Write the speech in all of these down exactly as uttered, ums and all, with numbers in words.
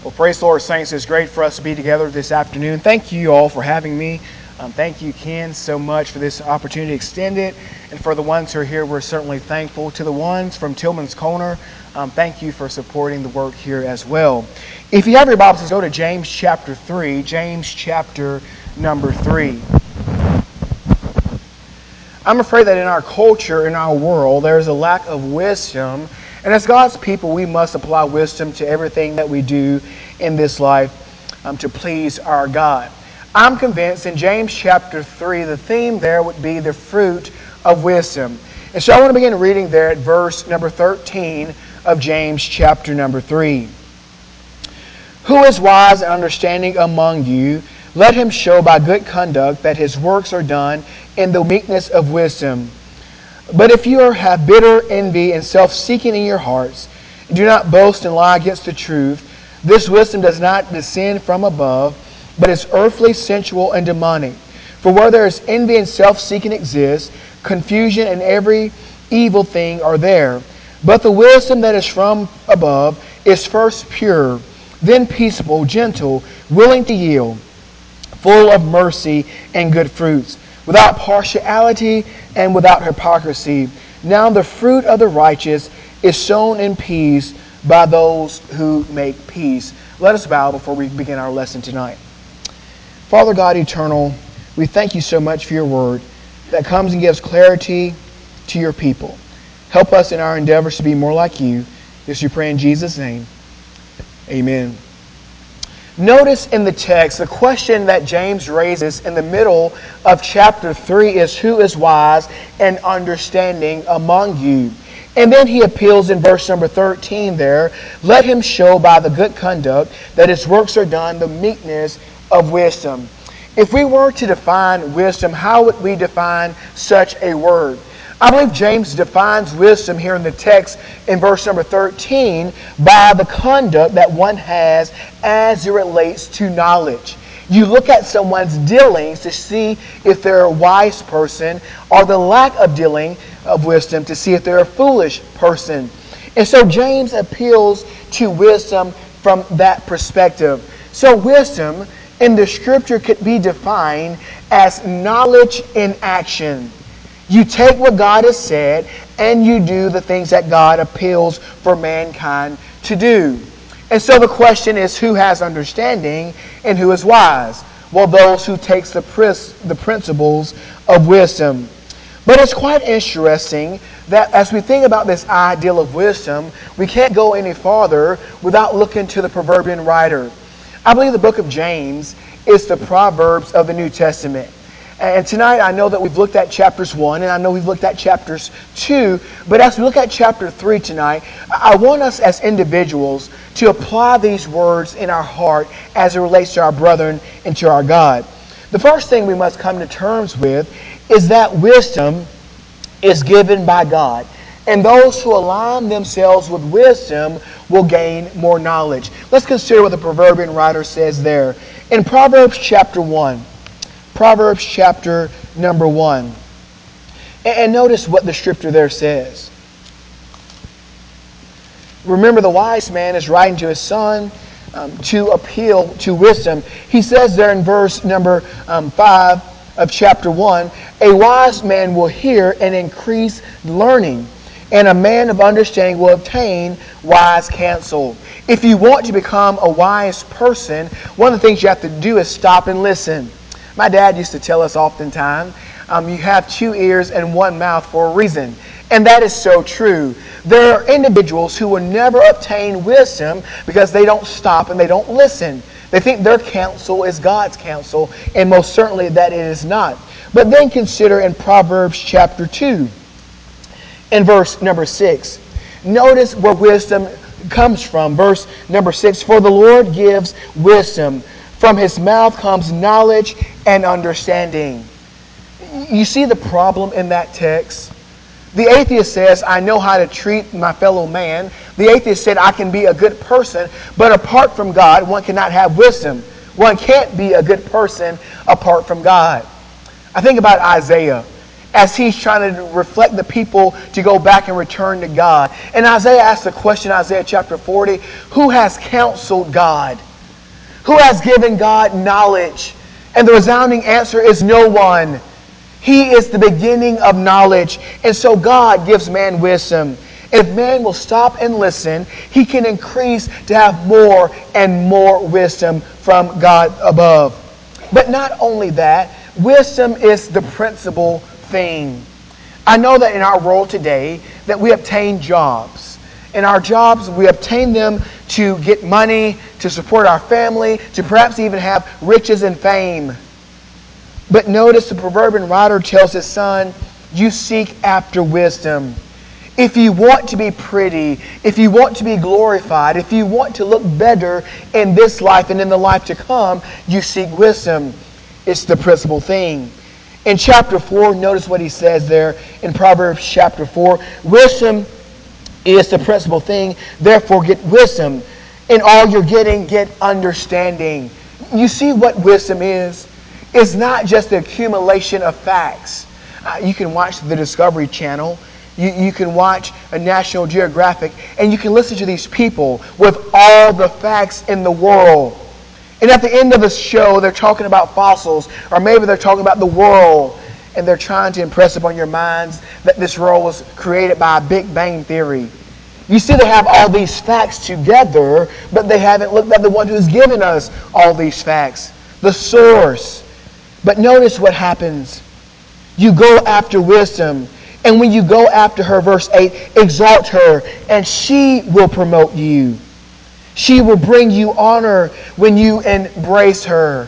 Well, praise the Lord, saints. It's great for us to be together this afternoon. Thank you all for having me. Um, thank you, Ken, so much for this opportunity to extend it. And for the ones who are here, we're certainly thankful. To the ones from Tillman's Corner, um, thank you for supporting the work here as well. If you have your Bibles, go to James chapter three. James chapter number three. I'm afraid that in our culture, in our world, there's a lack of wisdom. And as God's people, we must apply wisdom to everything that we do in this life um, to please our God. I'm convinced in James chapter three, the theme there would be the fruit of wisdom. And so I want to begin reading there at verse number thirteen of James chapter number three. Who is wise and understanding among you? Let him show by good conduct that his works are done in the meekness of wisdom. But if you have bitter envy and self-seeking in your hearts, do not boast and lie against the truth. This wisdom does not descend from above, but is earthly, sensual, and demonic. For where there is envy and self-seeking exists, confusion and every evil thing are there. But the wisdom that is from above is first pure, then peaceable, gentle, willing to yield, full of mercy and good fruits, without partiality and without hypocrisy. Now the fruit of the righteous is sown in peace by those who make peace. Let us bow before we begin our lesson tonight. Father God eternal, we thank you so much for your word that comes and gives clarity to your people. Help us in our endeavors to be more like you. This we pray in Jesus' name. Amen. Notice in the text, the question that James raises in the middle of chapter three is, who is wise and understanding among you? And then he appeals in verse number thirteen there, let him show by the good conduct that his works are done, the meekness of wisdom. If we were to define wisdom, how would we define such a word? I believe James defines wisdom here in the text in verse number thirteen by the conduct that one has as it relates to knowledge. You look at someone's dealings to see if they're a wise person, or the lack of dealing of wisdom to see if they're a foolish person. And so James appeals to wisdom from that perspective. So wisdom in the scripture could be defined as knowledge in action. You take what God has said and you do the things that God appeals for mankind to do. And so the question is, who has understanding and who is wise? Well, those who takes the the principles of wisdom. But it's quite interesting that as we think about this ideal of wisdom, we can't go any farther without looking to the proverbial writer. I believe the book of James is the Proverbs of the New Testament. And tonight I know that we've looked at chapters one, and I know we've looked at chapters two, but as we look at chapter three tonight, I want us as individuals to apply these words in our heart as it relates to our brethren and to our God. The first thing we must come to terms with is that wisdom is given by God. And those who align themselves with wisdom will gain more knowledge. Let's consider what the proverbial writer says there. In Proverbs chapter one, Proverbs chapter number one. And notice what the scripture there says. Remember, the wise man is writing to his son um, to appeal to wisdom. He says there in verse number um, five of chapter one, a wise man will hear and increase learning, and a man of understanding will obtain wise counsel. If you want to become a wise person, one of the things you have to do is stop and listen. My dad used to tell us oftentimes, um, you have two ears and one mouth for a reason. And that is so true. There are individuals who will never obtain wisdom because they don't stop and they don't listen. They think their counsel is God's counsel, and most certainly that it is not. But then consider in Proverbs chapter two, in verse number six. Notice where wisdom comes from. Verse number six, for the Lord gives wisdom. From his mouth comes knowledge and understanding. You see the problem in that text? The atheist says, I know how to treat my fellow man. The atheist said, I can be a good person, but apart from God, one cannot have wisdom. One can't be a good person apart from God. I think about Isaiah. as he's trying to reflect the people to go back and return to God. And Isaiah asked the question, Isaiah chapter forty, who has counseled God? Who has given God knowledge? And the resounding answer is no one. He is the beginning of knowledge. And so God gives man wisdom. If man will stop and listen, he can increase to have more and more wisdom from God above. But not only that, wisdom is the principal thing. I know that in our world today that we obtain jobs. In our jobs, we obtain them to get money, to support our family, to perhaps even have riches and fame. But notice the proverbial writer tells his son, you seek after wisdom. If you want to be pretty, if you want to be glorified, if you want to look better in this life and in the life to come, you seek wisdom. It's the principal thing. In chapter four, notice what he says there in Proverbs chapter four. Wisdom is the principal thing. Therefore, get wisdom. In all you're getting, get understanding. You see what wisdom is? It's not just the accumulation of facts. Uh, you can watch the Discovery Channel. You, you can watch a National Geographic. And you can listen to these people with all the facts in the world. And at the end of the show, they're talking about fossils. Or maybe they're talking about the world. And they're trying to impress upon your minds that this world was created by a Big Bang Theory. You see, they have all these facts together, but they haven't looked at the one who's given us all these facts. The source. But notice what happens. You go after wisdom. And when you go after her, verse eight, exalt her, and she will promote you. She will bring you honor when you embrace her.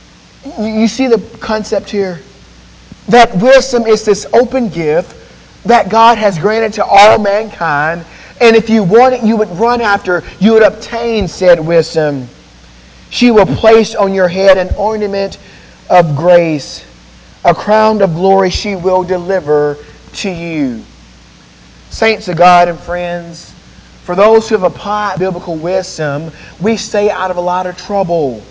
You see the concept here? That wisdom is this open gift that God has granted to all mankind. And if you want it, you would run after, you would obtain said wisdom. She will place on your head an ornament of grace. A crown of glory she will deliver to you. Saints of God and friends, for those who have applied biblical wisdom, we stay out of a lot of trouble.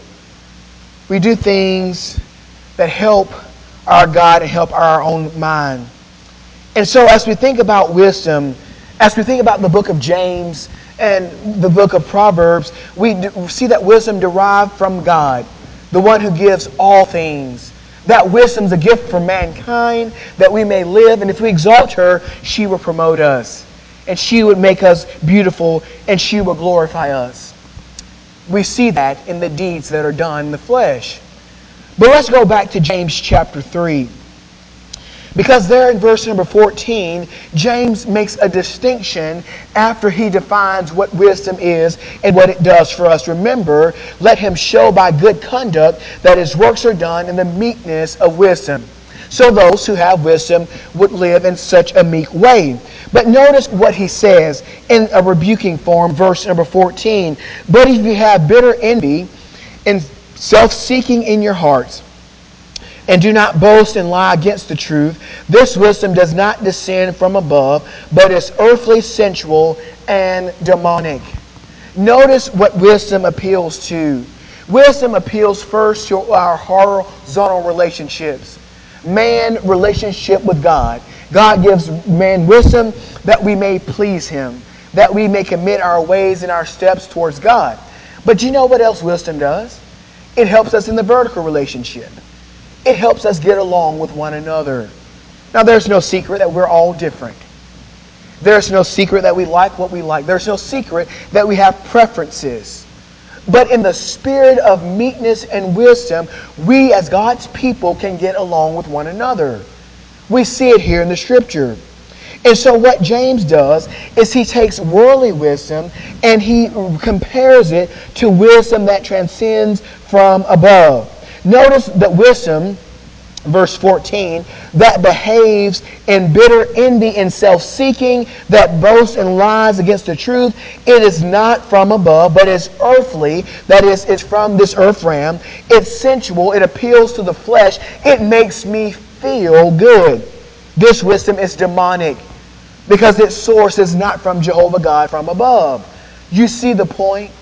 We do things that help our God and help our own mind. And so as we think about wisdom, as we think about the book of James and the book of Proverbs, we see that wisdom derived from God, the one who gives all things. That wisdom is a gift for mankind that we may live. And if we exalt her, she will promote us. And she would make us beautiful. And she will glorify us. We see that in the deeds that are done in the flesh. But let's go back to James chapter three. Because there in verse number fourteen, James makes a distinction after he defines what wisdom is and what it does for us. Remember, let him show by good conduct that his works are done in the meekness of wisdom. So those who have wisdom would live in such a meek way. But notice what he says in a rebuking form, verse number fourteen. But if you have bitter envy and self-seeking in your hearts, and do not boast and lie against the truth, this wisdom does not descend from above, but is earthly, sensual, and demonic. Notice what wisdom appeals to. Wisdom appeals first to our horizontal relationships. Man relationship with God. God gives man wisdom that we may please him, that we may commit our ways and our steps towards God. But do you know what else wisdom does? It helps us in the vertical relationship. It helps us get along with one another. Now, there's no secret that we're all different. There's no secret that we like what we like. There's no secret that we have preferences. But in the spirit of meekness and wisdom, we as God's people can get along with one another. We see it here in the Scripture. And so what James does is he takes worldly wisdom and he compares it to wisdom that transcends from above. Notice that wisdom, verse fourteen, that behaves in bitter envy and self-seeking, that boasts and lies against the truth, it is not from above, but is earthly, that is, it's from this earth realm. It's sensual, it appeals to the flesh, it makes me feel good. This wisdom is demonic, because its source is not from Jehovah God, from above. You see the point?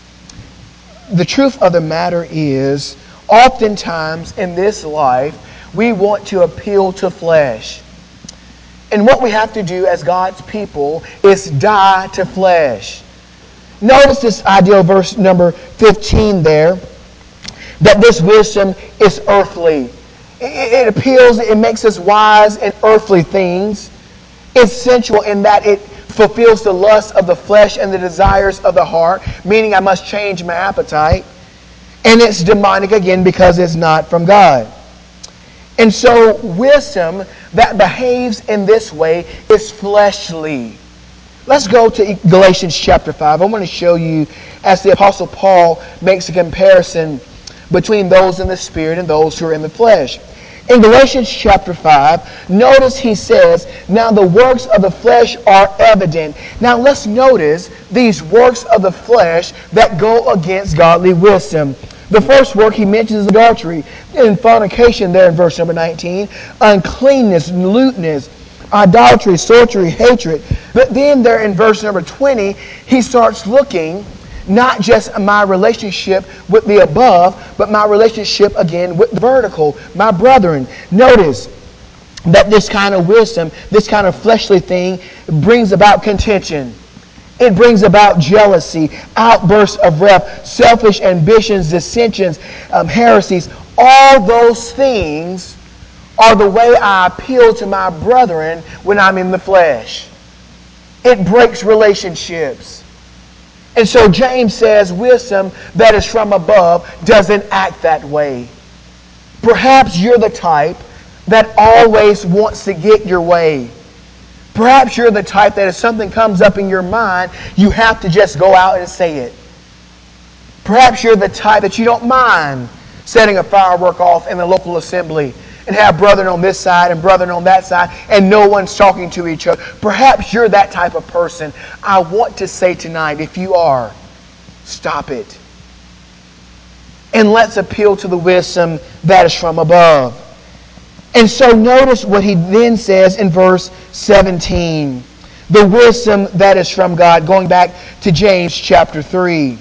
The truth of the matter is, oftentimes in this life, we want to appeal to flesh. And what we have to do as God's people is die to flesh. Notice this ideal verse number fifteen there, that this wisdom is earthly. It, it appeals, it makes us wise in earthly things. It's sensual in that it fulfills the lust of the flesh and the desires of the heart, meaning I must change my appetite. And it's demonic again because it's not from God. And so wisdom that behaves in this way is fleshly. Let's go to Galatians chapter five. I want to show you as the Apostle Paul makes a comparison between those in the Spirit and those who are in the flesh. In Galatians chapter five, notice he says, now the works of the flesh are evident. Now let's notice these works of the flesh that go against godly wisdom. The first work he mentions is adultery, and fornication there in verse number nineteen, uncleanness, lewdness, idolatry, sorcery, hatred. But then there in verse number twenty, he starts looking not just my relationship with the above, but my relationship again with the vertical, my brethren. Notice that this kind of wisdom, this kind of fleshly thing brings about contention. It brings about jealousy, outbursts of wrath, selfish ambitions, dissensions, um, heresies. All those things are the way I appeal to my brethren when I'm in the flesh. It breaks relationships. And so James says wisdom that is from above doesn't act that way. Perhaps you're the type that always wants to get your way. Perhaps you're the type that if something comes up in your mind, you have to just go out and say it. Perhaps you're the type that you don't mind setting a firework off in the local assembly and have brethren on this side and brethren on that side and no one's talking to each other. Perhaps you're that type of person. I want to say tonight, if you are, stop it. And let's appeal to the wisdom that is from above. And so notice what he then says in verse seventeen. The wisdom that is from God. Going back to James chapter three.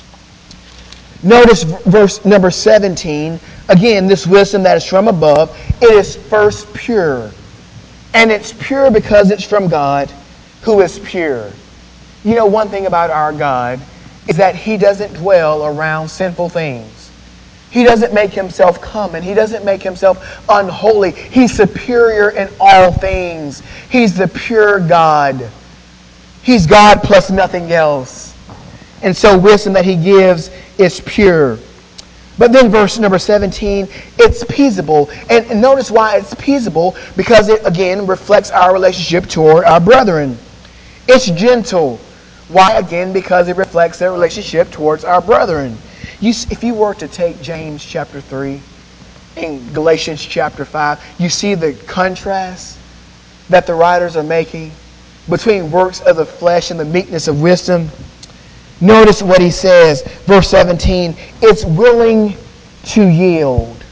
Notice verse number seventeen. Again, this wisdom that is from above. It is first pure. And it's pure because it's from God, who is pure. You know, one thing about our God is that He doesn't dwell around sinful things. He doesn't make Himself common. He doesn't make Himself unholy. He's superior in all things. He's the pure God. He's God plus nothing else. And so wisdom that He gives is pure. But then verse number seventeen, it's peaceable. And notice why it's peaceable, because it again reflects our relationship toward our brethren. It's gentle. Why again? Because it reflects their relationship towards our brethren. You, if you were to take James chapter three and Galatians chapter five, you see the contrast that the writers are making between works of the flesh and the meekness of wisdom. Notice what he says, verse seventeen, it's willing to yield.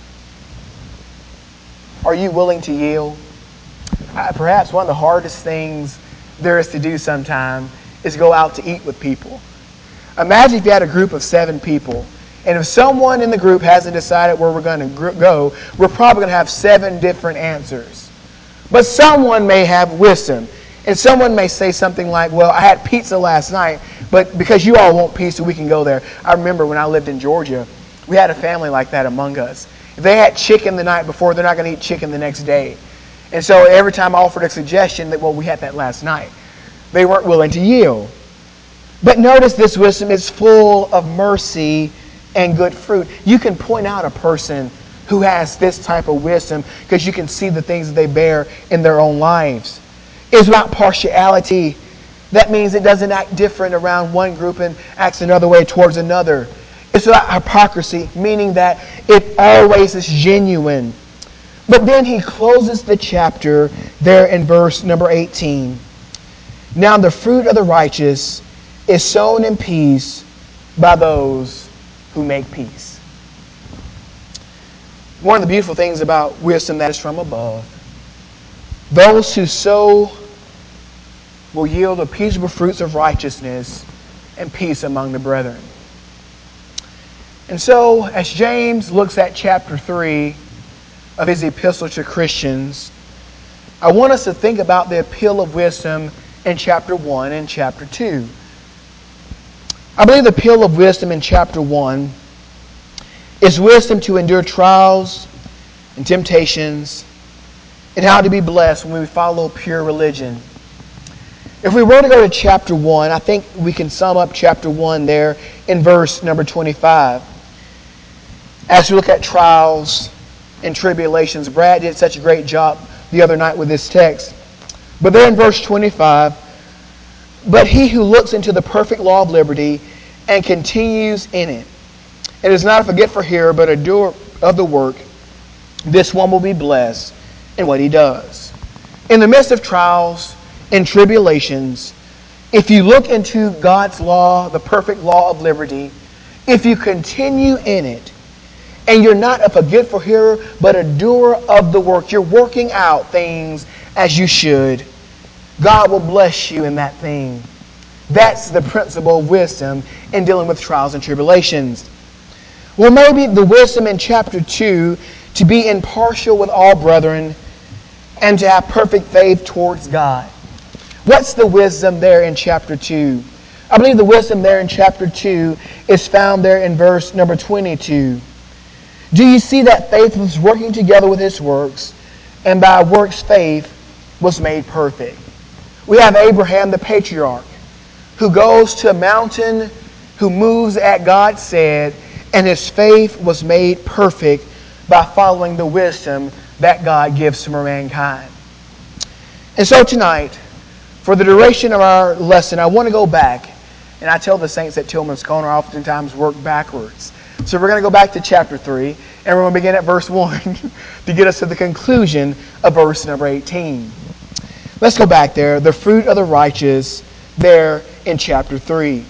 Are you willing to yield? Uh, perhaps one of the hardest things there is to do sometime is go out to eat with people. Imagine if you had a group of seven people, and if someone in the group hasn't decided where we're going to go, we're probably going to have seven different answers. But someone may have wisdom. And someone may say something like, well, I had pizza last night, but because you all want pizza, we can go there. I remember when I lived in Georgia, we had a family like that among us. If they had chicken the night before, they're not going to eat chicken the next day. And so every time I offered a suggestion that, well, we had that last night, they weren't willing to yield. But notice this wisdom is full of mercy and good fruit. You can point out a person who has this type of wisdom because you can see the things that they bear in their own lives. It's about partiality. That means it doesn't act different around one group and acts another way towards another. It's about hypocrisy, meaning that it always is genuine. But then he closes the chapter there in verse number eighteen. Now the fruit of the righteous is sown in peace by those who make peace. One of the beautiful things about wisdom that is from above, those who sow will yield the peaceable fruits of righteousness and peace among the brethren. And so, as James looks at chapter three of his epistle to Christians, I want us to think about the appeal of wisdom in chapter one and chapter two. I believe the appeal of wisdom in chapter one is wisdom to endure trials and temptations and how to be blessed when we follow pure religion. If we were to go to chapter one, I think we can sum up chapter one there in verse number twenty-five. As we look at trials and tribulations, Brad did such a great job the other night with this text. But there in verse twenty-five, but he who looks into the perfect law of liberty and continues in it, and is not a forgetful hearer, but a doer of the work, this one will be blessed in what he does. In the midst of trials and tribulations, if you look into God's law, the perfect law of liberty, if you continue in it, and you're not a forgetful hearer, but a doer of the work, you're working out things as you should, God will bless you in that thing. That's the principle of wisdom in dealing with trials and tribulations. Well, maybe the wisdom in chapter two to be impartial with all brethren and to have perfect faith towards God. What's the wisdom there in chapter two? I believe the wisdom there in chapter two is found there in verse number twenty-two. Do you see that faith was working together with its works, and by works faith was made perfect? We have Abraham the patriarch, who goes to a mountain, who moves at God said, and his faith was made perfect by following the wisdom that God gives to mankind. And so tonight, for the duration of our lesson, I want to go back, and I tell the saints at Tillman's Corner I oftentimes work backwards. So we're going to go back to chapter three, and we're going to begin at verse one to get us to the conclusion of verse number eighteen. Let's go back there. The fruit of the righteous there in chapter three.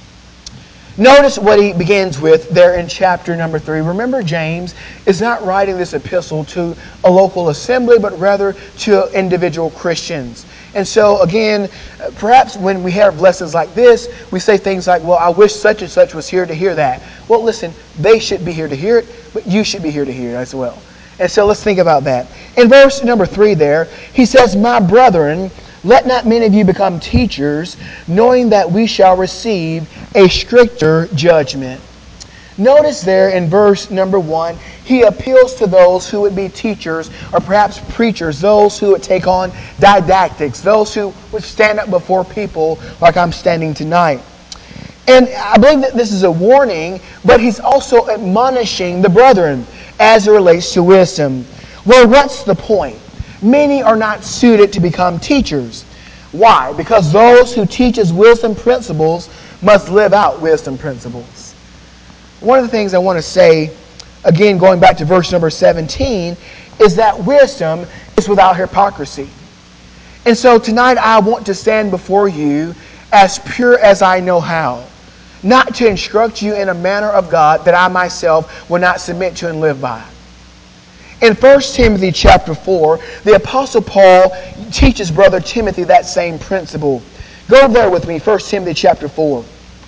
Notice what he begins with there in chapter number three. Remember, James is not writing this epistle to a local assembly, but rather to individual Christians. And so, again, perhaps when we have lessons like this, we say things like, well, I wish such and such was here to hear that. Well, listen, they should be here to hear it, but you should be here to hear it as well. And so let's think about that. In verse number three there, he says, my brethren, let not many of you become teachers, knowing that we shall receive a stricter judgment. Notice there in verse number one, he appeals to those who would be teachers or perhaps preachers, those who would take on didactics, those who would stand up before people like I'm standing tonight. And I believe that this is a warning, but he's also admonishing the brethren as it relates to wisdom. Well, what's the point? Many are not suited to become teachers. Why? Because those who teach us wisdom principles must live out wisdom principles. One of the things I want to say, again going back to verse number seventeen, is that wisdom is without hypocrisy. And so tonight I want to stand before you as pure as I know how, not to instruct you in a manner of God that I myself will not submit to and live by. In First Timothy chapter four, the Apostle Paul teaches brother Timothy that same principle. Go there with me, First Timothy chapter four.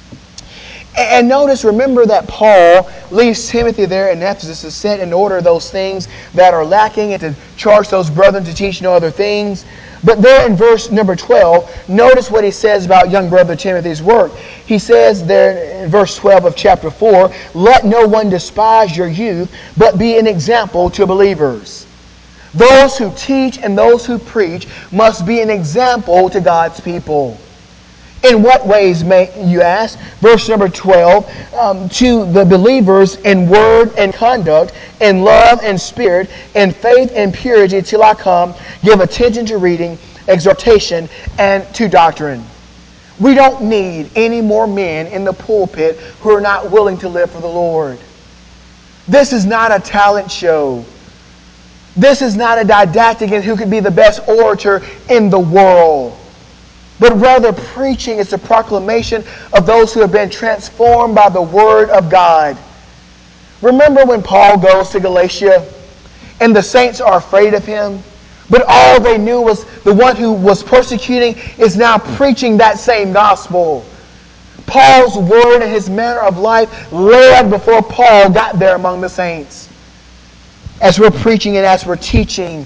And notice, remember that Paul leaves Timothy there in Ephesus to set in order those things that are lacking and to charge those brethren to teach no other things. But there in verse number twelve, notice what he says about young brother Timothy's work. He says there in verse twelve of chapter four, let no one despise your youth, but be an example to believers. Those who teach and those who preach must be an example to God's people. In what ways, may you ask? Verse number twelve, um, to the believers in word and conduct, in love and spirit, in faith and purity till I come, give attention to reading, exhortation, and to doctrine. We don't need any more men in the pulpit who are not willing to live for the Lord. This is not a talent show. This is not a didactic and who could be the best orator in the world. But rather preaching is the proclamation of those who have been transformed by the Word of God. Remember when Paul goes to Galatia and the saints are afraid of him? But all they knew was the one who was persecuting is now preaching that same gospel. Paul's word and his manner of life led before Paul got there among the saints. As we're preaching and as we're teaching,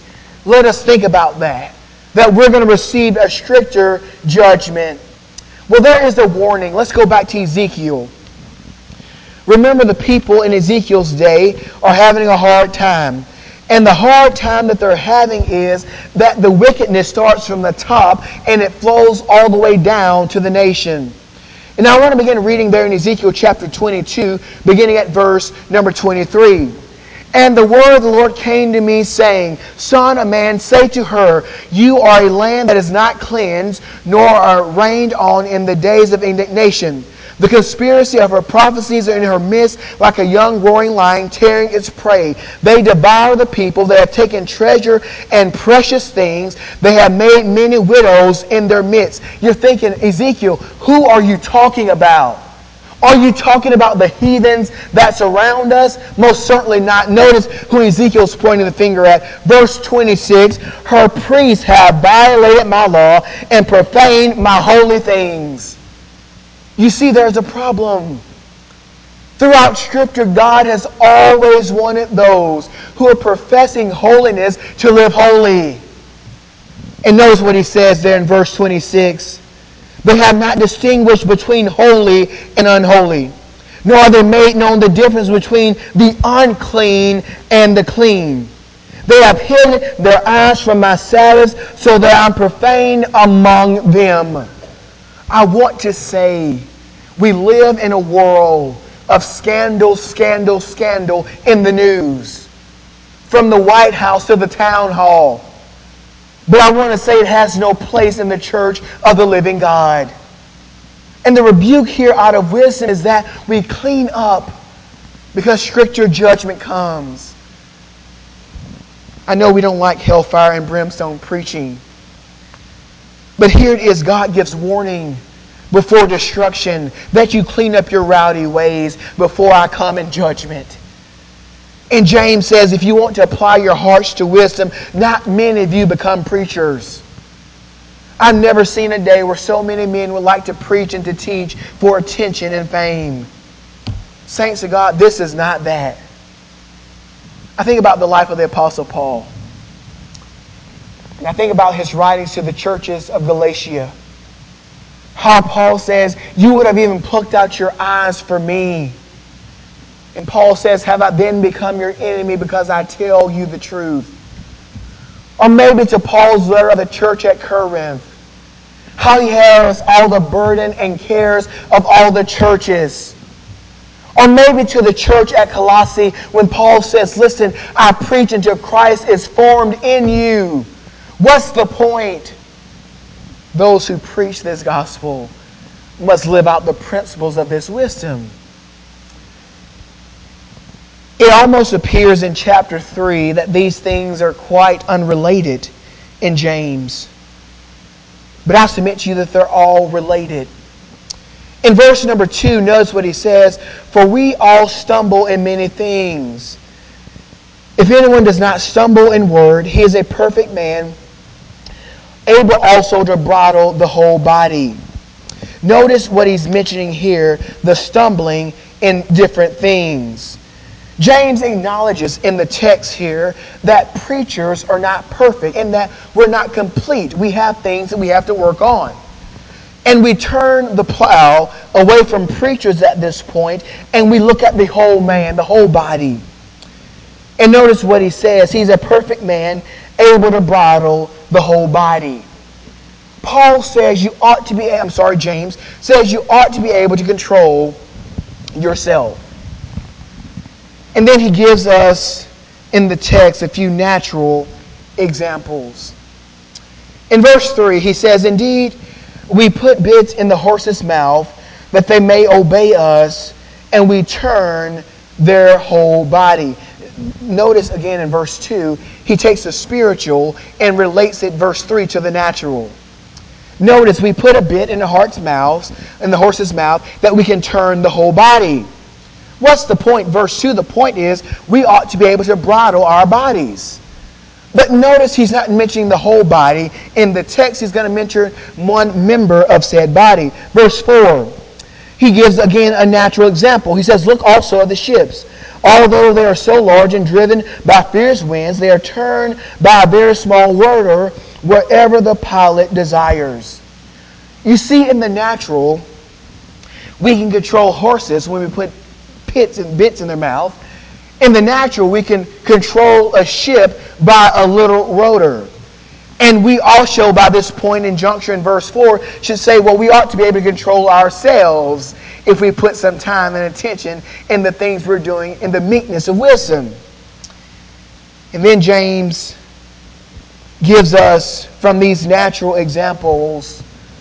Let us think about that. That we're going to receive a stricter judgment. Well, there is a warning. Let's go back to Ezekiel. Remember, the people in Ezekiel's day are having a hard time. And the hard time that they're having is that the wickedness starts from the top and it flows all the way down to the nation. And now I want to begin reading there in Ezekiel chapter twenty-two, beginning at verse number twenty-three. And the word of the Lord came to me, saying, Son of man, say to her, you are a land that is not cleansed, nor are rained on in the days of indignation. The conspiracy of her prophecies are in her midst, like a young roaring lion tearing its prey. They devour the people. They have taken treasure and precious things. They have made many widows in their midst. You're thinking, Ezekiel, who are you talking about? Are you talking about the heathens that surround us? Most certainly not. Notice who Ezekiel's pointing the finger at. Verse twenty-six, her priests have violated my law and profaned my holy things. You see, there's a problem. Throughout Scripture, God has always wanted those who are professing holiness to live holy. And notice what he says there in verse twenty-six. They have not distinguished between holy and unholy, nor have they made known the difference between the unclean and the clean. They have hidden their eyes from my Sabbaths, so that I am profane among them. I want to say, we live in a world of scandal, scandal, scandal in the news. From the White House to the town hall. But I want to say it has no place in the church of the living God. And the rebuke here out of wisdom is that we clean up because stricter judgment comes. I know we don't like hellfire and brimstone preaching. But here it is, God gives warning before destruction that you clean up your rowdy ways before I come in judgment. And James says, if you want to apply your hearts to wisdom, not many of you become preachers. I've never seen a day where so many men would like to preach and to teach for attention and fame. Saints of God, this is not that. I think about the life of the Apostle Paul. And I think about his writings to the churches of Galatia. How Paul says, you would have even plucked out your eyes for me. And Paul says, have I then become your enemy because I tell you the truth? Or maybe to Paul's letter of the church at Corinth. How he has all the burden and cares of all the churches. Or maybe to the church at Colossae when Paul says, listen, I preach until Christ is formed in you. What's the point? Those who preach this gospel must live out the principles of this wisdom. It almost appears in chapter three that these things are quite unrelated in James. But I submit to you that they're all related. In verse number two, notice what he says, for we all stumble in many things. If anyone does not stumble in word, he is a perfect man, able also to bridle the whole body. Notice what he's mentioning here, the stumbling in different things. James acknowledges in the text here that preachers are not perfect and that we're not complete. We have things that we have to work on. And we turn the plow away from preachers at this point and we look at the whole man, the whole body. And notice what he says. He's a perfect man, able to bridle the whole body. Paul says you ought to be, I'm sorry, James, says you ought to be able to control yourself. And then he gives us in the text a few natural examples. In verse three, he says, indeed, we put bits in the horse's mouth that they may obey us, and we turn their whole body. Notice again in verse two, he takes the spiritual and relates it, verse three, to the natural. Notice we put a bit in the heart's mouth, in the horse's mouth, that we can turn the whole body. What's the point? Verse two, the point is we ought to be able to bridle our bodies. But notice he's not mentioning the whole body. In the text, he's going to mention one member of said body. Verse four, he gives again a natural example. He says, look also at the ships. Although they are so large and driven by fierce winds, they are turned by a very small rudder wherever the pilot desires. You see, in the natural, we can control horses when we put pits and bits in their mouth. In the natural, we can control a ship by a little rotor. And we also, by this point in juncture in verse four, should say, well, we ought to be able to control ourselves if we put some time and attention in the things we're doing in the meekness of wisdom. And then James gives us, from these natural examples,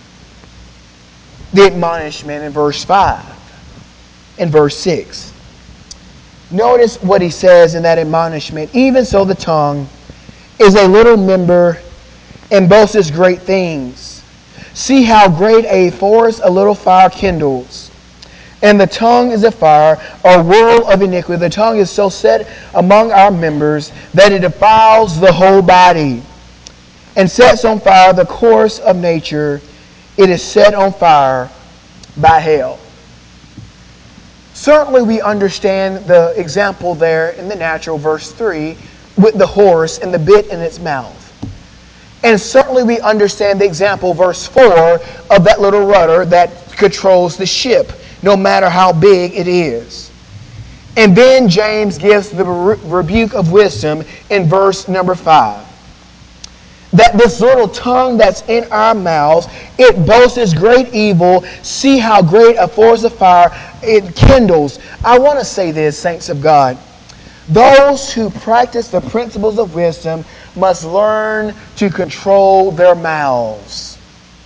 the admonishment in verse five and verse six. Notice what he says in that admonishment. Even so the tongue is a little member and boasts great things. See how great a forest a little fire kindles. And the tongue is a fire, a whirl of iniquity. The tongue is so set among our members that it defiles the whole body and sets on fire the course of nature. It is set on fire by hell. Certainly we understand the example there in the natural, verse three, with the horse and the bit in its mouth. And certainly we understand the example, verse four, of that little rudder that controls the ship, no matter how big it is. And then James gives the rebuke of wisdom in verse number five. That this little tongue that's in our mouths, it boasts great evil. See how great a forest of fire it kindles. I want to say this, saints of God. Those who practice the principles of wisdom must learn to control their mouths.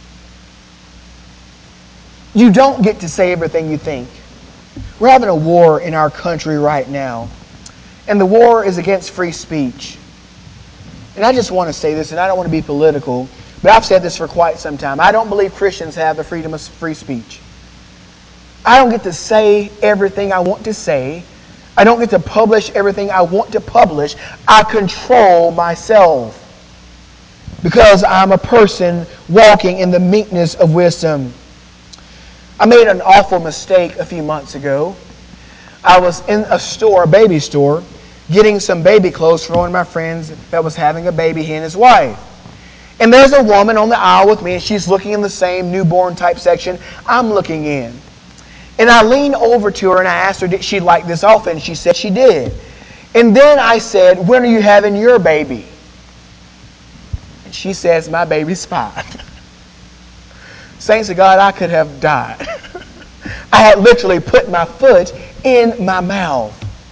You don't get to say everything you think. We're having a war in our country right now. And the war is against free speech. And I just want to say this, and I don't want to be political, but I've said this for quite some time. I don't believe Christians have the freedom of free speech. I don't get to say everything I want to say. I don't get to publish everything I want to publish. I control myself because I'm a person walking in the meekness of wisdom. I made an awful mistake a few months ago. I was in a store, a baby store, getting some baby clothes for one of my friends that was having a baby, he and his wife. And there's a woman on the aisle with me, and she's looking in the same newborn type section I'm looking in. And I leaned over to her and I asked her, did she like this outfit? And she said she did. And then I said, when are you having your baby? And she says, my baby's five. Saints of God, I could have died. I had literally put my foot in my mouth.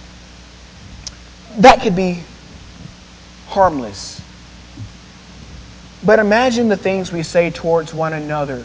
That could be harmless. But imagine the things we say towards one another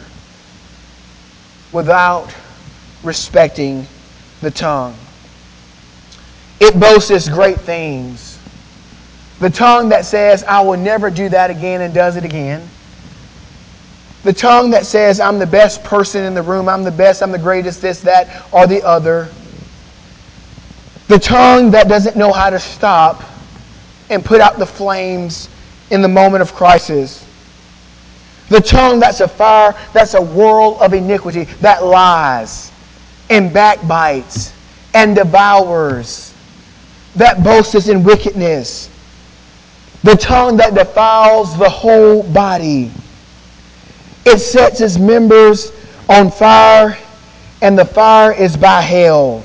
without respecting the tongue. It boasts great things. The tongue that says, I will never do that again and does it again. The tongue that says, I'm the best person in the room, I'm the best, I'm the greatest, this, that, or the other. The tongue that doesn't know how to stop and put out the flames in the moment of crisis. The tongue that's a fire, that's a whirl of iniquity, that lies and backbites and devours, that boasts in wickedness. The tongue that defiles the whole body. It sets its members on fire, and the fire is by hell.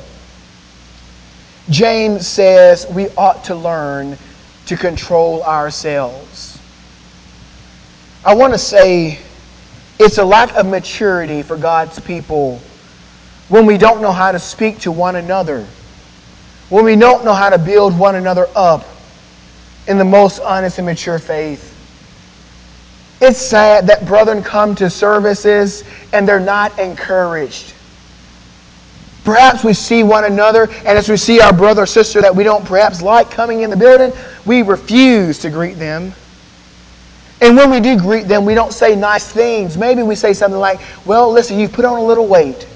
James says we ought to learn to control ourselves. I want to say it's a lack of maturity for God's people when we don't know how to speak to one another, when we don't know how to build one another up in the most honest and mature faith. It's sad that brethren come to services and they're not encouraged. Perhaps we see one another, and as we see our brother or sister that we don't perhaps like coming in the building, we refuse to greet them. And when we do greet them, we don't say nice things. Maybe we say something like, well, listen, you put on a little weight.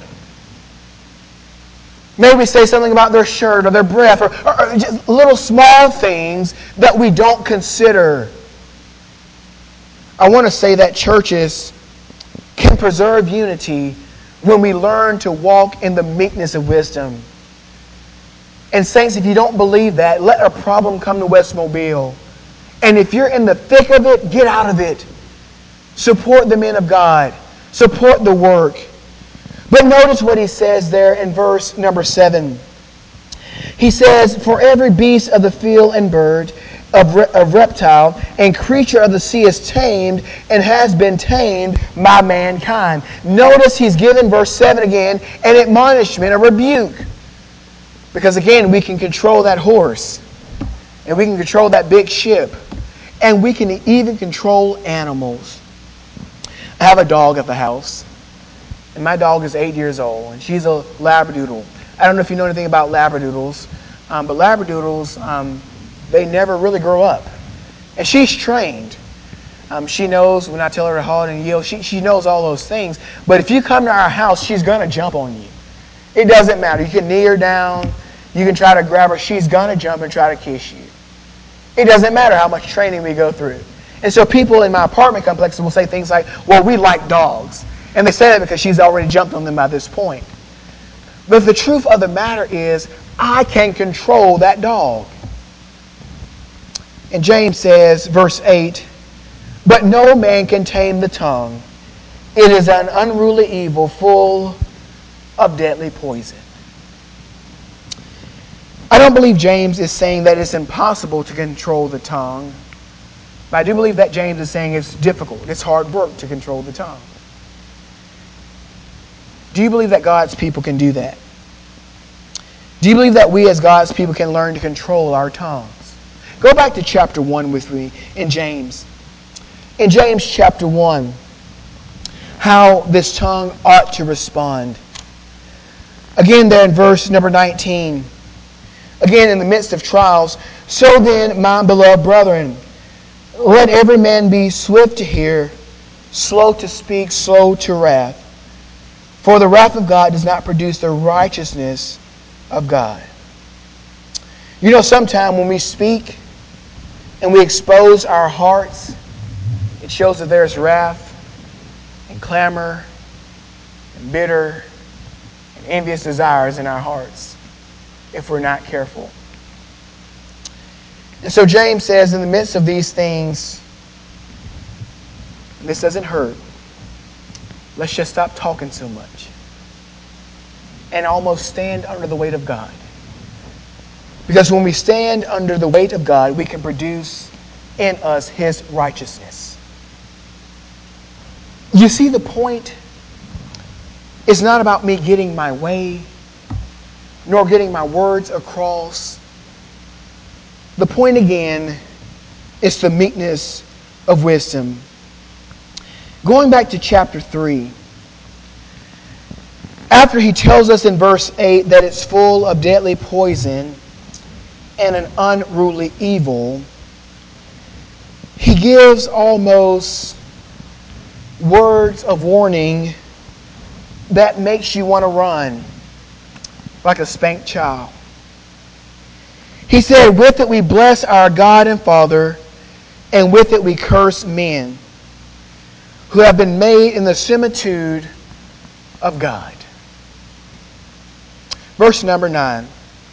Maybe we say something about their shirt or their breath, or, or, or just little small things that we don't consider. I want to say that churches can preserve unity when we learn to walk in the meekness of wisdom. And saints, if you don't believe that, let a problem come to Westmobile. And if you're in the thick of it, get out of it. Support the men of God. Support the work. But notice what he says there in verse number seven. He says, for every beast of the field and bird, of, re- of reptile, and creature of the sea is tamed and has been tamed by mankind. Notice he's given verse seven again, an admonishment, a rebuke. Because again, we can control that horse. And we can control that big ship. And we can even control animals. I have a dog at the house. And my dog is eight years old. And she's a Labradoodle. I don't know if you know anything about Labradoodles. Um, but Labradoodles, um, they never really grow up. And she's trained. Um, she knows when I tell her to halt and yield. She, she knows all those things. But if you come to our house, she's going to jump on you. It doesn't matter. You can knee her down. You can try to grab her. She's going to jump and try to kiss you. It doesn't matter how much training we go through. And so people in my apartment complex will say things like, well, we like dogs. And they say that because she's already jumped on them by this point. But the truth of the matter is, I can control that dog. And James says, verse eight, but no man can tame the tongue. It is an unruly evil full of deadly poison. I don't believe James is saying that it's impossible to control the tongue. But I do believe that James is saying it's difficult. It's hard work to control the tongue. Do you believe that God's people can do that? Do you believe that we as God's people can learn to control our tongues? Go back to chapter one with me in James. In James chapter one, how this tongue ought to respond. Again there in verse number nineteen. Again in the midst of trials. So then, my beloved brethren, let every man be swift to hear, slow to speak, slow to wrath. For the wrath of God does not produce the righteousness of God. You know, sometimes when we speak and we expose our hearts, it shows that there's wrath and clamor and bitter and envious desires in our hearts if we're not careful. And so James says, in the midst of these things, and this doesn't hurt, let's just stop talking so much and almost stand under the weight of God. Because when we stand under the weight of God, we can produce in us His righteousness. You see the point? It's not about me getting my way, nor getting my words across. The point again is the meekness of wisdom. Going back to chapter three, after he tells us in verse eight that it's full of deadly poison and an unruly evil, he gives almost words of warning that makes you want to run like a spanked child. He said, with it we bless our God and Father, and with it we curse men who have been made in the similitude of God. Verse number nine.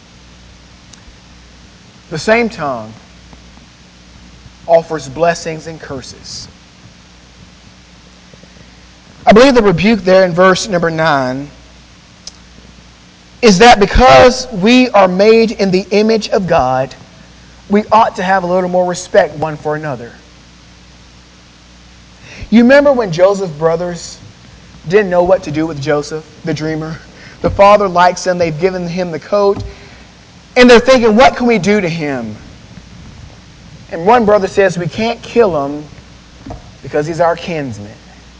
The same tongue offers blessings and curses. I believe the rebuke there in verse number nine is that because we are made in the image of God, we ought to have a little more respect one for another. You remember when Joseph's brothers didn't know what to do with Joseph, the dreamer? The father likes him, they've given him the coat, and they're thinking, what can we do to him? And one brother says, we can't kill him because he's our kinsman.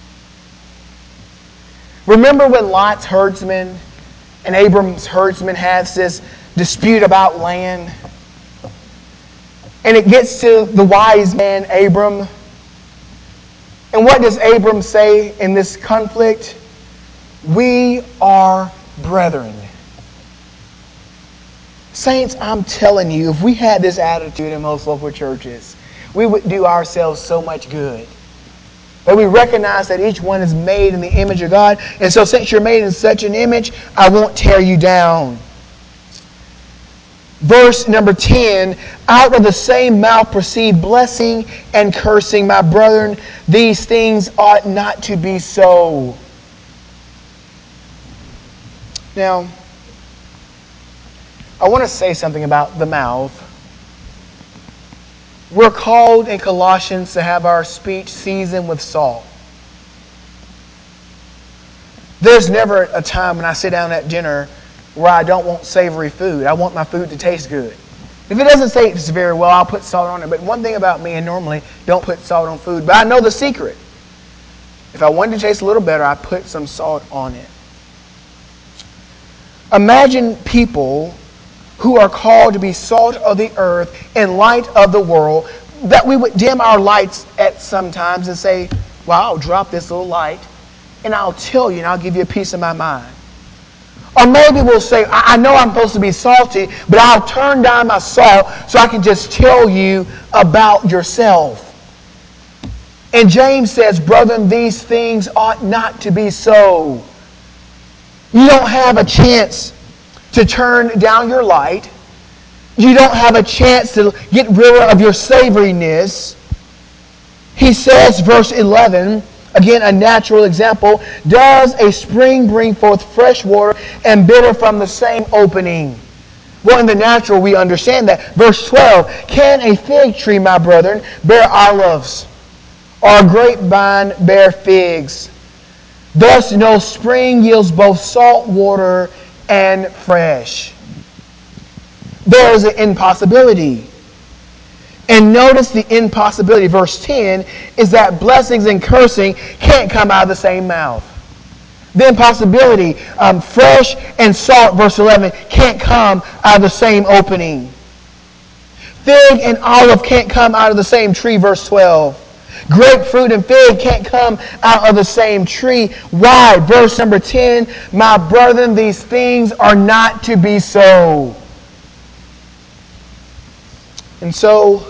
Remember when Lot's herdsmen and Abram's herdsmen has this dispute about land? And it gets to the wise man, Abram. And what does Abram say in this conflict? We are brethren. Saints, I'm telling you, if we had this attitude in most local churches, we would do ourselves so much good. But we recognize that each one is made in the image of God. And so since you're made in such an image, I won't tear you down. Verse number ten, out of the same mouth proceed blessing and cursing. My brethren, these things ought not to be so. Now, I want to say something about the mouth. We're called in Colossians to have our speech seasoned with salt. There's never a time when I sit down at dinner where I don't want savory food. I want my food to taste good. If it doesn't taste very well, I'll put salt on it. But one thing about me, I normally don't put salt on food. But I know the secret. If I want it to taste a little better, I put some salt on it. Imagine people who are called to be salt of the earth and light of the world, that we would dim our lights at some times and say, well, I'll drop this little light and I'll tell you and I'll give you a piece of my mind. Or maybe we'll say, I know I'm supposed to be salty, but I'll turn down my salt so I can just tell you about yourself. And James says, brethren, these things ought not to be so. You don't have a chance to turn down your light. You don't have a chance to get rid of your savoriness. He says, verse eleven, again, a natural example. Does a spring bring forth fresh water and bitter from the same opening? Well, in the natural, we understand that. Verse twelve, can a fig tree, my brethren, bear olives, or a grapevine bear figs? Thus, no spring yields both salt water and fresh. There is an impossibility. And notice the impossibility. Verse ten is that blessings and cursing can't come out of the same mouth. The impossibility, um, fresh and salt, verse eleven, can't come out of the same opening. Fig and olive can't come out of the same tree, verse twelve. Grapefruit and fig can't come out of the same tree. Why? Verse number ten, my brethren, these things are not to be so. And so,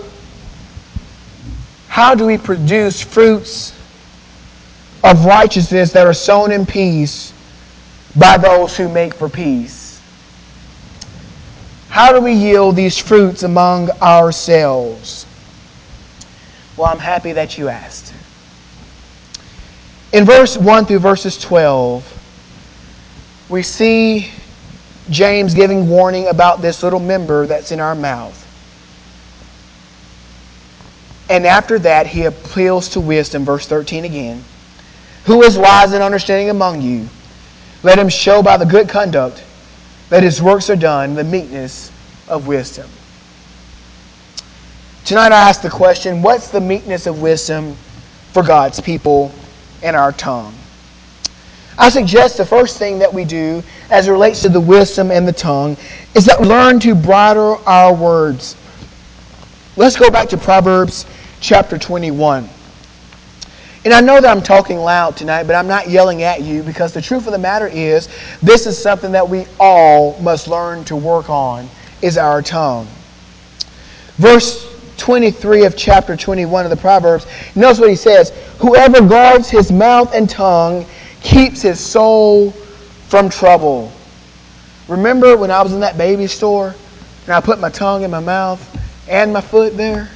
how do we produce fruits of righteousness that are sown in peace by those who make for peace? How do we yield these fruits among ourselves? Well, I'm happy that you asked. In verse one through verses twelve, we see James giving warning about this little member that's in our mouth. And after that, he appeals to wisdom, verse thirteen again. Who is wise and understanding among you? Let him show by the good conduct that his works are done, the meekness of wisdom. Tonight I ask the question, what's the meekness of wisdom for God's people and our tongue? I suggest the first thing that we do as it relates to the wisdom and the tongue is that we learn to bridle our words. Let's go back to Proverbs chapter twenty-one. And I know that I'm talking loud tonight, but I'm not yelling at you because the truth of the matter is this is something that we all must learn to work on, is our tongue. Verse twenty-three of chapter twenty-one of the Proverbs, notice what he says, whoever guards his mouth and tongue keeps his soul from trouble. Remember when I was in that baby store and I put my tongue in my mouth and my foot there?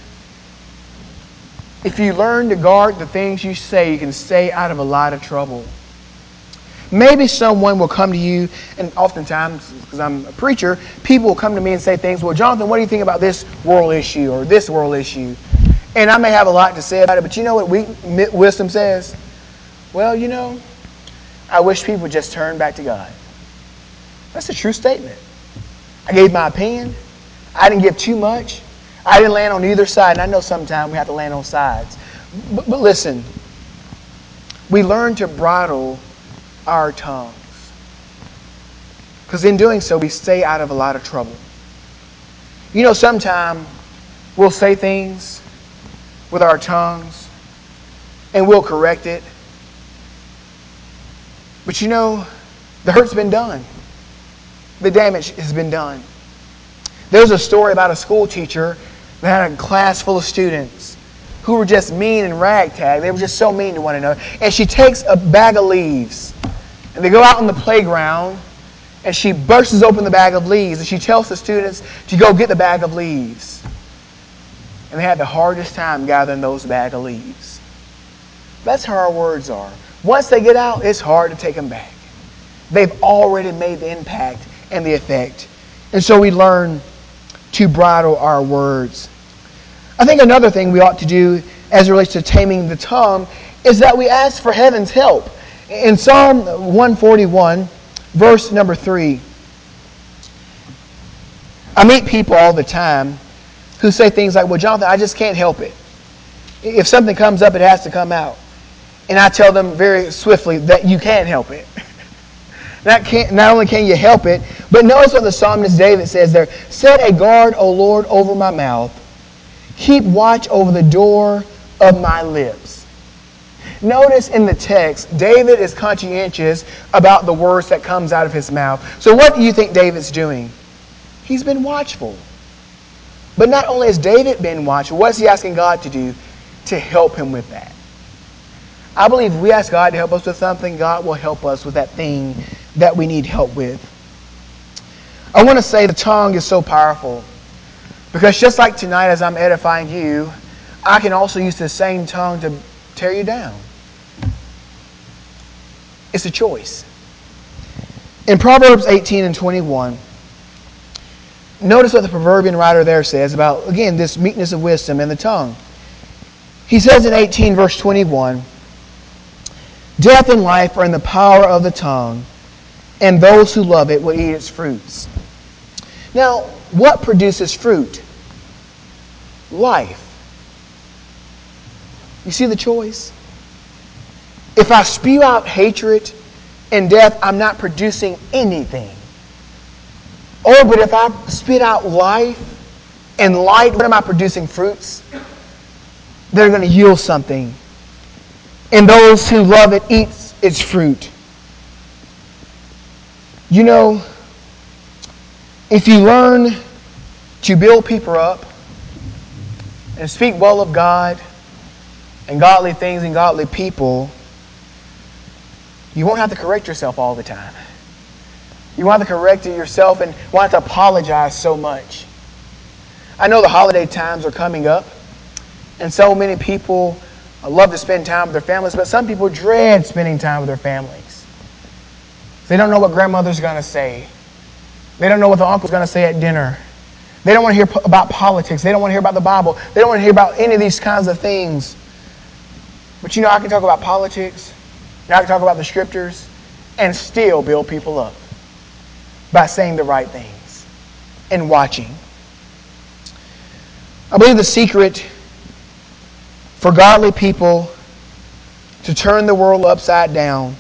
If you learn to guard the things you say, you can stay out of a lot of trouble. Maybe someone will come to you, and oftentimes, because I'm a preacher, people will come to me and say things, well, Jonathan, what do you think about this world issue or this world issue? And I may have a lot to say about it, but you know what we, wisdom says? Well, you know, I wish people would just turn back to God. That's a true statement. I gave my opinion. I didn't give too much. I didn't land on either side. And I know sometimes we have to land on sides. But, but listen, we learn to bridle our tongues. Because in doing so, we stay out of a lot of trouble. You know, sometimes we'll say things with our tongues and we'll correct it. But you know, the hurt's been done. The damage has been done. There's a story about a school teacher that had a class full of students. who were just mean and ragtag. They were just so mean to one another. And she takes a bag of leaves. And they go out on the playground. And she bursts open the bag of leaves. And she tells the students to go get the bag of leaves. And they had the hardest time gathering those bag of leaves. That's how our words are. Once they get out, it's hard to take them back. They've already made the impact and the effect. And so we learn to bridle our words. I think another thing we ought to do as it relates to taming the tongue is that we ask for heaven's help. In Psalm one forty-one, verse number three, I meet people all the time who say things like, well, Jonathan, I just can't help it. If something comes up, it has to come out. And I tell them very swiftly that you can't help it. Not, can't, not only can you help it, but notice what the psalmist David says there. Set a guard, O Lord, over my mouth. Keep watch over the door of my lips. Notice in the text, David is conscientious about the words that comes out of his mouth. So what do you think David's doing? He's been watchful. But not only has David been watchful, what is he asking God to do? To help him with that. I believe if we ask God to help us with something, God will help us with that thing that we need help with. I want to say the tongue is so powerful. Because just like tonight as I'm edifying you, I can also use the same tongue to tear you down. It's a choice. In Proverbs eighteen and twenty-one, notice what the proverbial writer there says about, again, this meekness of wisdom and the tongue. He says in eighteen verse twenty-one, death and life are in the power of the tongue, and those who love it will eat its fruits. Now, what produces fruit? Life. You see the choice? If I spew out hatred and death, I'm not producing anything. Oh, but if I spit out life and light, what am I producing? Fruits. They're going to yield something. And those who love it eat its fruit. You know, if you learn to build people up and speak well of God and godly things and godly people, you won't have to correct yourself all the time. You won't have to correct yourself and won't have to apologize so much. I know the holiday times are coming up, and so many people love to spend time with their families, but some people dread spending time with their families. They don't know what grandmother's going to say. They don't know what the uncle's going to say at dinner. They don't want to hear about politics. They don't want to hear about the Bible. They don't want to hear about any of these kinds of things. But you know, I can talk about politics, and I can talk about the scriptures, and still build people up by saying the right things and watching. I believe the secret for godly people to turn the world upside down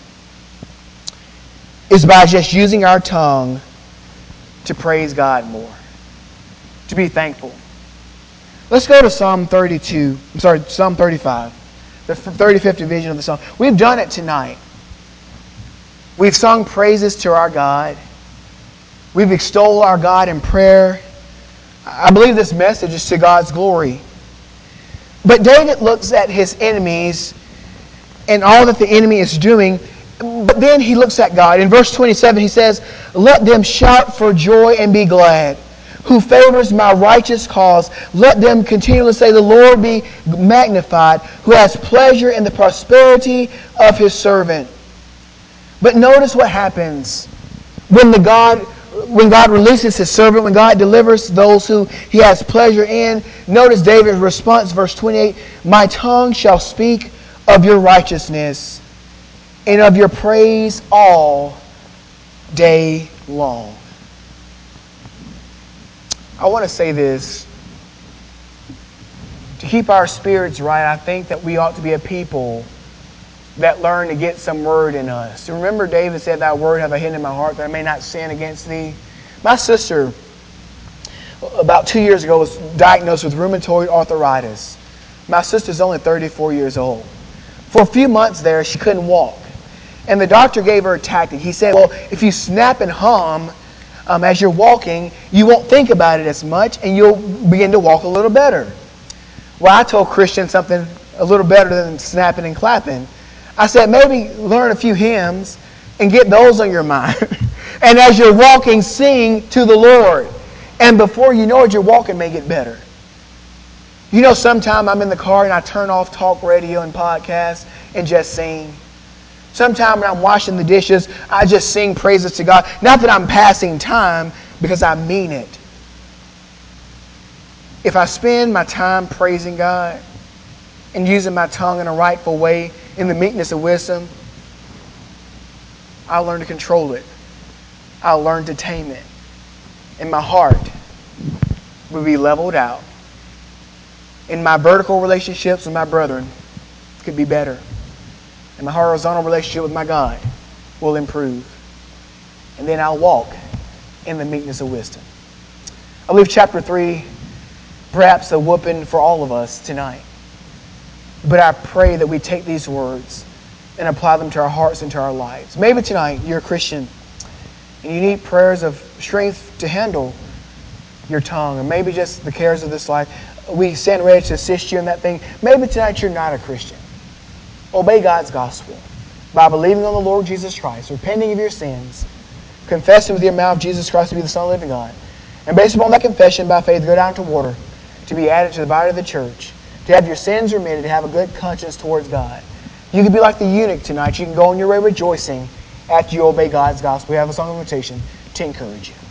is by just using our tongue to praise God more, to be thankful. Let's go to Psalm thirty-two. I'm sorry, Psalm thirty-five, the thirty-fifth division of the Psalm. We've done it tonight. We've sung praises to our God. We've extolled our God in prayer. I believe this message is to God's glory. But David looks at his enemies and all that the enemy is doing, but then he looks at God. In verse twenty-seven he says, let them shout for joy and be glad, who favors my righteous cause. Let them continually say, the Lord be magnified, who has pleasure in the prosperity of his servant. But notice what happens when the God when God releases his servant, when God delivers those who he has pleasure in. Notice David's response, verse twenty-eight, my tongue shall speak of your righteousness and of your praise all day long. I want to say this. To keep our spirits right, I think that we ought to be a people that learn to get some word in us. Remember David said, thy word have I hidden in my heart that I may not sin against thee. My sister, about two years ago, was diagnosed with rheumatoid arthritis. My sister's only thirty-four years old. For a few months there, she couldn't walk. And the doctor gave her a tactic. He said, well, if you snap and hum um, as you're walking, you won't think about it as much and you'll begin to walk a little better. Well, I told Christian something a little better than snapping and clapping. I said, maybe learn a few hymns and get those on your mind. And as you're walking, sing to the Lord. And before you know it, your walking may get better. You know, sometimes I'm in the car and I turn off talk radio and podcasts and just sing. Sometimes when I'm washing the dishes, I just sing praises to God. Not that I'm passing time, because I mean it. If I spend my time praising God and using my tongue in a rightful way, in the meekness of wisdom, I'll learn to control it. I'll learn to tame it. And my heart will be leveled out. And my vertical relationships with my brethren could be better. And my horizontal relationship with my God will improve. And then I'll walk in the meekness of wisdom. I believe chapter three, perhaps a whooping for all of us tonight. But I pray that we take these words and apply them to our hearts and to our lives. Maybe tonight you're a Christian and you need prayers of strength to handle your tongue, or maybe just the cares of this life. We stand ready to assist you in that thing. Maybe tonight you're not a Christian. Obey God's gospel by believing on the Lord Jesus Christ, repenting of your sins, confessing with your mouth Jesus Christ to be the Son of the living God, and based upon that confession, by faith, go down to water to be added to the body of the church, to have your sins remitted, to have a good conscience towards God. You can be like the eunuch tonight. You can go on your way rejoicing after you obey God's gospel. We have a song of invitation to encourage you.